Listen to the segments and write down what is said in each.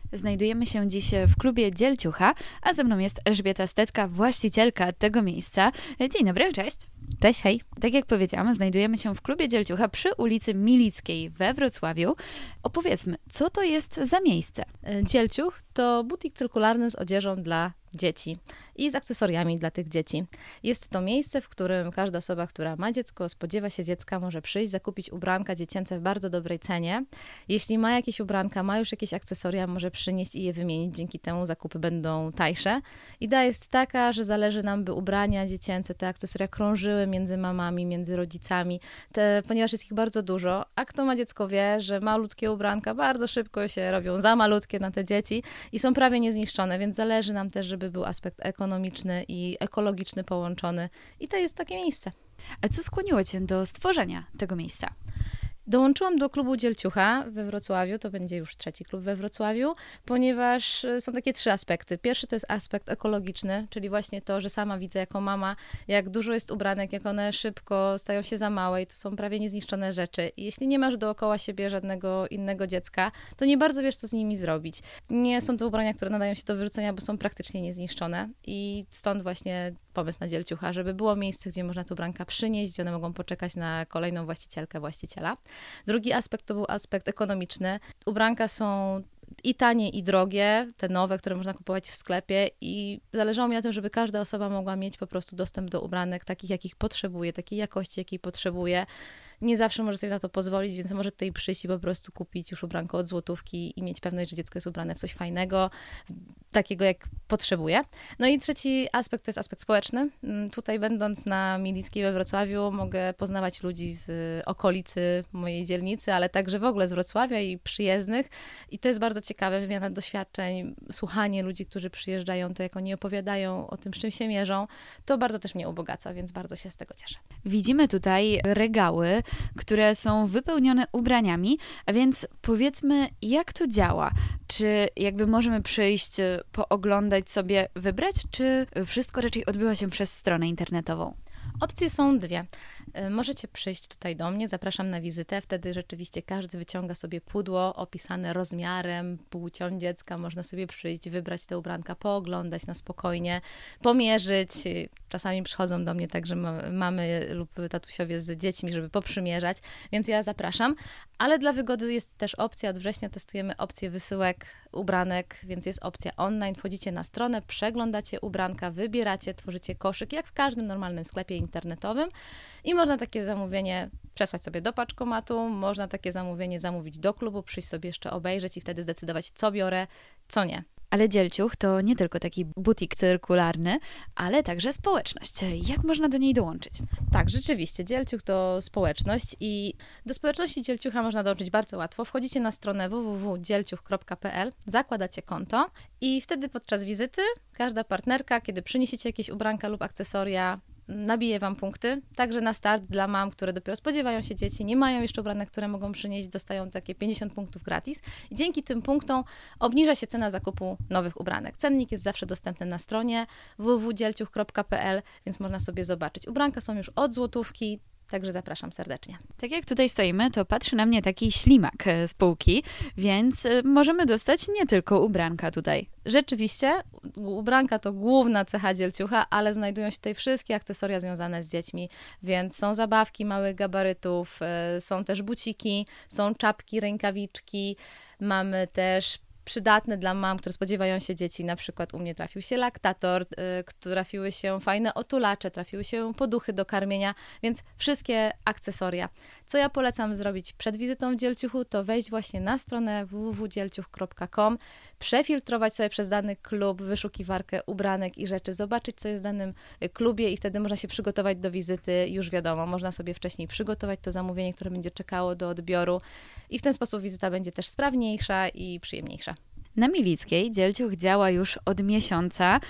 Znajdujemy się dziś w klubie Dzielciucha, a ze mną jest Elżbieta Stecka, właścicielka tego miejsca. Dzień dobry, cześć. Cześć, hej. Tak jak powiedziałam, znajdujemy się w klubie Dzielciucha przy ulicy Milickiej we Wrocławiu. Opowiedzmy, co to jest za miejsce? Dzielciuch to butik cyrkularny z odzieżą dla dzieci i z akcesoriami dla tych dzieci. Jest to miejsce, w którym każda osoba, która ma dziecko, spodziewa się dziecka, może przyjść, zakupić ubranka dziecięce w bardzo dobrej cenie. Jeśli ma jakieś ubranka, ma już jakieś akcesoria, może przynieść i je wymienić. Dzięki temu zakupy będą tańsze. Idea jest taka, że zależy nam, by ubrania dziecięce, te akcesoria krążyły między mamami, między rodzicami, ponieważ jest ich bardzo dużo, a kto ma dziecko wie, że malutkie ubranka bardzo szybko się robią za malutkie na te dzieci i są prawie niezniszczone, więc zależy nam też, żeby był aspekt ekonomiczny i ekologiczny połączony. I to jest takie miejsce. A co skłoniło Cię do stworzenia tego miejsca? Dołączyłam do klubu Dzielciucha we Wrocławiu, to będzie już 3. klub we Wrocławiu, ponieważ są takie 3 aspekty. Pierwszy to jest aspekt ekologiczny, czyli właśnie to, że sama widzę jako mama, jak dużo jest ubranek, jak one szybko stają się za małe i to są prawie niezniszczone rzeczy. I jeśli nie masz dookoła siebie żadnego innego dziecka, to nie bardzo wiesz, co z nimi zrobić. Nie są to ubrania, które nadają się do wyrzucenia, bo są praktycznie niezniszczone i stąd właśnie pomysł na Dzielciucha, żeby było miejsce, gdzie można te ubranka przynieść, gdzie one mogą poczekać na kolejną właścicielkę, właściciela. Drugi aspekt to był aspekt ekonomiczny. Ubranka są i tanie, i drogie, te nowe, które można kupować w sklepie i zależało mi na tym, żeby każda osoba mogła mieć po prostu dostęp do ubranek takich, jakich potrzebuje, takiej jakości, jakiej potrzebuje. Nie zawsze może sobie na to pozwolić, więc może tutaj przyjść i po prostu kupić już ubranko od złotówki i mieć pewność, że dziecko jest ubrane w coś fajnego, takiego jak potrzebuje. No i trzeci aspekt to jest aspekt społeczny. Tutaj będąc na Milickiej we Wrocławiu mogę poznawać ludzi z okolicy mojej dzielnicy, ale także w ogóle z Wrocławia i przyjezdnych i to jest bardzo ciekawe, wymiana doświadczeń, słuchanie ludzi, którzy przyjeżdżają, to jak oni opowiadają o tym, z czym się mierzą, to bardzo też mnie ubogaca, więc bardzo się z tego cieszę. Widzimy tutaj regały, które są wypełnione ubraniami, a więc powiedzmy, jak to działa? Czy jakby możemy przyjść, pooglądać sobie, wybrać, czy wszystko raczej odbywa się przez stronę internetową? Opcje są 2. Możecie przyjść tutaj do mnie, zapraszam na wizytę, wtedy rzeczywiście każdy wyciąga sobie pudło opisane rozmiarem, płcią dziecka, można sobie przyjść, wybrać te ubranka, pooglądać na spokojnie, pomierzyć. Czasami przychodzą do mnie także mamy lub tatusiowie z dziećmi, żeby poprzymierzać, więc ja zapraszam. Ale dla wygody jest też opcja, od września testujemy opcję wysyłek ubranek, więc jest opcja online. Wchodzicie na stronę, przeglądacie ubranka, wybieracie, tworzycie koszyk, jak w każdym normalnym sklepie internetowym i można takie zamówienie przesłać sobie do paczkomatu, można takie zamówienie zamówić do klubu, przyjść sobie jeszcze obejrzeć i wtedy zdecydować, co biorę, co nie. Ale Dzielciuch to nie tylko taki butik cyrkularny, ale także społeczność. Jak można do niej dołączyć? Tak, rzeczywiście, Dzielciuch to społeczność i do społeczności Dzielciucha można dołączyć bardzo łatwo. Wchodzicie na stronę www.dzielciuch.pl, zakładacie konto i wtedy podczas wizyty każda partnerka, kiedy przyniesiecie jakieś ubranka lub akcesoria, nabije wam punkty, także na start dla mam, które dopiero spodziewają się dzieci, nie mają jeszcze ubranek, które mogą przynieść, dostają takie 50 punktów gratis i dzięki tym punktom obniża się cena zakupu nowych ubranek. Cennik jest zawsze dostępny na stronie www.dzielciuch.pl, więc można sobie zobaczyć. Ubranka są już od złotówki, także zapraszam serdecznie. Tak jak tutaj stoimy, to patrzy na mnie taki ślimak z półki, więc możemy dostać nie tylko ubranka tutaj. Rzeczywiście, ubranka to główna cecha Dzielciucha, ale znajdują się tutaj wszystkie akcesoria związane z dziećmi, więc są zabawki małych gabarytów, są też buciki, są czapki, rękawiczki, mamy też przydatne dla mam, które spodziewają się dzieci. Na przykład u mnie trafił się laktator, trafiły się fajne otulacze, trafiły się poduchy do karmienia, więc wszystkie akcesoria. Co ja polecam zrobić przed wizytą w Dzielciuchu, to wejść właśnie na stronę www.dzielciuch.com, przefiltrować sobie przez dany klub wyszukiwarkę ubranek i rzeczy, zobaczyć, co jest w danym klubie i wtedy można się przygotować do wizyty. Już wiadomo, można sobie wcześniej przygotować to zamówienie, które będzie czekało do odbioru i w ten sposób wizyta będzie też sprawniejsza i przyjemniejsza. Na Milickiej Dzielciuch działa już od miesiąca.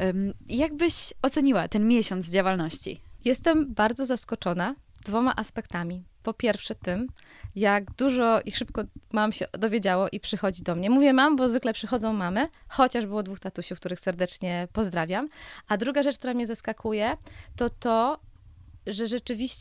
Jak byś oceniła ten miesiąc działalności? Jestem bardzo zaskoczona 2 aspektami. Po pierwsze tym, jak dużo i szybko mam się dowiedziało i przychodzi do mnie. Mówię mam, bo zwykle przychodzą mamy, chociaż było 2 tatusiów, których serdecznie pozdrawiam. A druga rzecz, która mnie zaskakuje, to, że rzeczywiście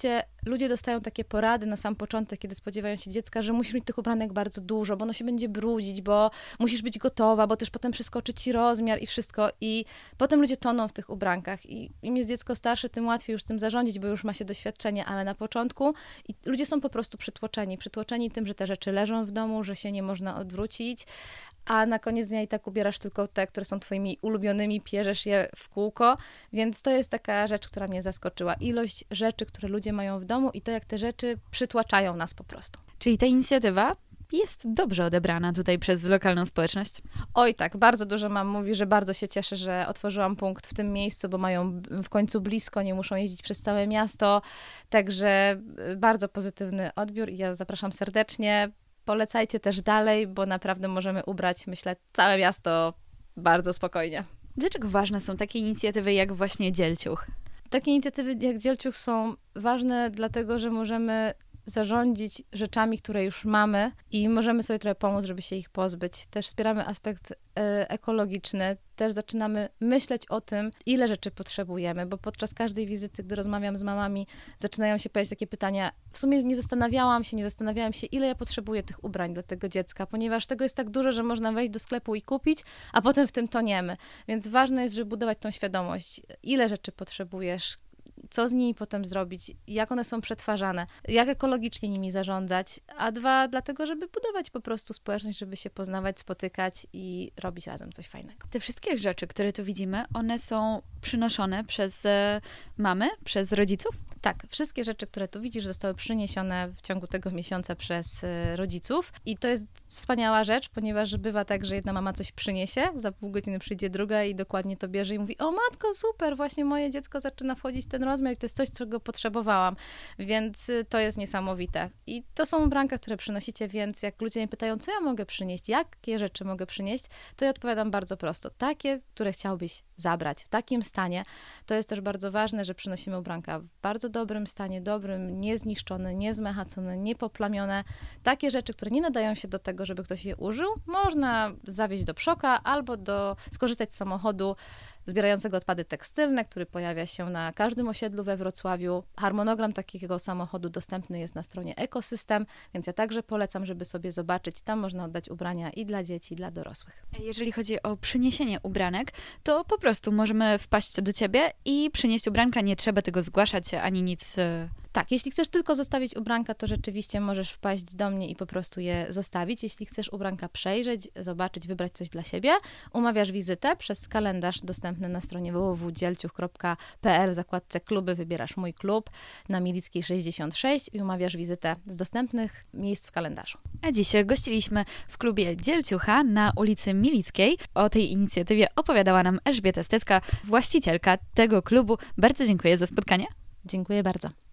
ludzie dostają takie porady na sam początek, kiedy spodziewają się dziecka, że musisz mieć tych ubranek bardzo dużo, bo ono się będzie brudzić, bo musisz być gotowa, bo też potem przeskoczy ci rozmiar i wszystko. I potem ludzie toną w tych ubrankach. I im jest dziecko starsze, tym łatwiej już tym zarządzić, bo już ma się doświadczenie, ale na początku i ludzie są po prostu przytłoczeni tym, że te rzeczy leżą w domu, że się nie można odwrócić, a na koniec dnia i tak ubierasz tylko te, które są twoimi ulubionymi, pierzesz je w kółko, więc to jest taka rzecz, która mnie zaskoczyła. Ilość rzeczy, które ludzie mają w domu i to, jak te rzeczy przytłaczają nas po prostu. Czyli ta inicjatywa jest dobrze odebrana tutaj przez lokalną społeczność? Oj tak, bardzo dużo mam mówi, że bardzo się cieszę, że otworzyłam punkt w tym miejscu, bo mają w końcu blisko, nie muszą jeździć przez całe miasto, także bardzo pozytywny odbiór i ja zapraszam serdecznie. Polecajcie też dalej, bo naprawdę możemy ubrać, myślę, całe miasto bardzo spokojnie. Dlaczego ważne są takie inicjatywy jak właśnie Dzielciuch? Takie inicjatywy jak Dzielciuch są ważne dlatego, że możemy zarządzić rzeczami, które już mamy i możemy sobie trochę pomóc, żeby się ich pozbyć. Też wspieramy aspekt ekologiczny, też zaczynamy myśleć o tym, ile rzeczy potrzebujemy, bo podczas każdej wizyty, gdy rozmawiam z mamami, zaczynają się pojawiać takie pytania. W sumie nie zastanawiałam się, ile ja potrzebuję tych ubrań dla tego dziecka, ponieważ tego jest tak dużo, że można wejść do sklepu i kupić, a potem w tym toniemy. Więc ważne jest, żeby budować tą świadomość, ile rzeczy potrzebujesz, co z nimi potem zrobić, jak one są przetwarzane, jak ekologicznie nimi zarządzać, a dwa, dlatego, żeby budować po prostu społeczność, żeby się poznawać, spotykać i robić razem coś fajnego. Te wszystkie rzeczy, które tu widzimy, one są przynoszone przez mamy, przez rodziców? Tak, wszystkie rzeczy, które tu widzisz, zostały przyniesione w ciągu tego miesiąca przez rodziców i to jest wspaniała rzecz, ponieważ bywa tak, że jedna mama coś przyniesie, za pół godziny przyjdzie druga i dokładnie to bierze i mówi: o matko, super, właśnie moje dziecko zaczyna wchodzić w ten rozmiar i to jest coś, czego potrzebowałam, więc to jest niesamowite. I to są ubranka, które przynosicie, więc jak ludzie mnie pytają, co ja mogę przynieść, jakie rzeczy mogę przynieść, to ja odpowiadam bardzo prosto. Takie, które chciałbyś zabrać w takim stanie. To jest też bardzo ważne, że przynosimy ubranka w bardzo dobrym stanie, dobrym, niezniszczone, niezmechacone, niepoplamione. Takie rzeczy, które nie nadają się do tego, żeby ktoś je użył, można zawieźć do przoka albo skorzystać z samochodu zbierającego odpady tekstylne, który pojawia się na każdym osiedlu we Wrocławiu. Harmonogram takiego samochodu dostępny jest na stronie Ekosystem, więc ja także polecam, żeby sobie zobaczyć. Tam można oddać ubrania i dla dzieci, i dla dorosłych. Jeżeli chodzi o przyniesienie ubranek, to po prostu możemy wpaść do ciebie i przynieść ubranka, nie trzeba tego zgłaszać ani nic. Tak, jeśli chcesz tylko zostawić ubranka, to rzeczywiście możesz wpaść do mnie i po prostu je zostawić. Jeśli chcesz ubranka przejrzeć, zobaczyć, wybrać coś dla siebie, umawiasz wizytę przez kalendarz dostępny na stronie www.dzielciuch.pl w zakładce kluby, wybierasz mój klub na Milickiej 66 i umawiasz wizytę z dostępnych miejsc w kalendarzu. A dziś gościliśmy w klubie Dzielciucha na ulicy Milickiej. O tej inicjatywie opowiadała nam Elżbieta Stecka, właścicielka tego klubu. Bardzo dziękuję za spotkanie. Dziękuję bardzo.